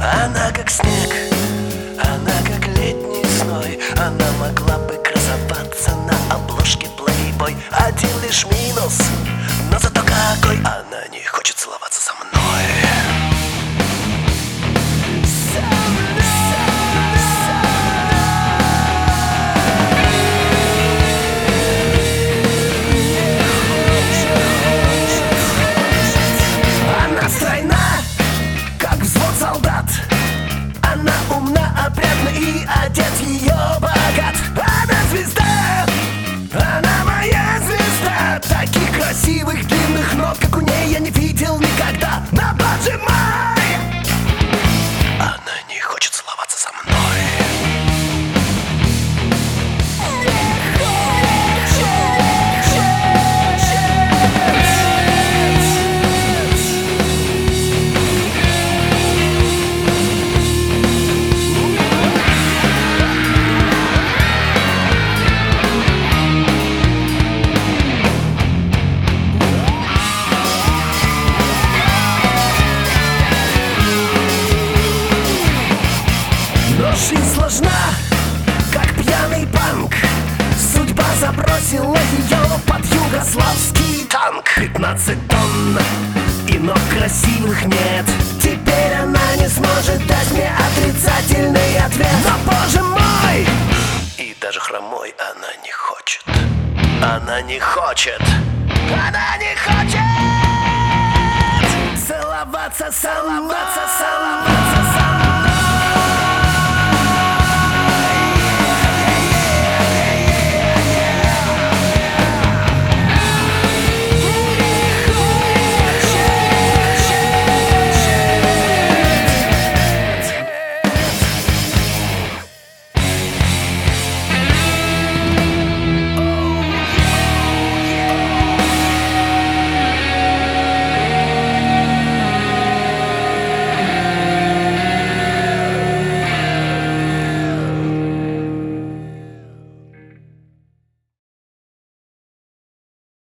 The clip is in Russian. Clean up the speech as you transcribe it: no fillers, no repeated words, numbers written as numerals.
Она как снег, она как летний зной. Она могла бы красоваться на обложке Playboy. Один лишь минус, но зато какой. Она не хочет целоваться со мной. Она стройна, как взвод солдат. Она умна, опрятна и одет ее богат. Она звезда, она моя звезда. Таких красивых длинных ног, как у ней, я не видел никогда. Но боже мой, она не хочет целоваться со мной. Жизнь сложна, как пьяный панк. Судьба забросила ее под югославский танк. 15 тонн и ног красивых нет. Теперь она не сможет дать мне отрицательный ответ. Но боже мой! И даже хромой она не хочет. Она не хочет. Она не хочет целоваться со мной.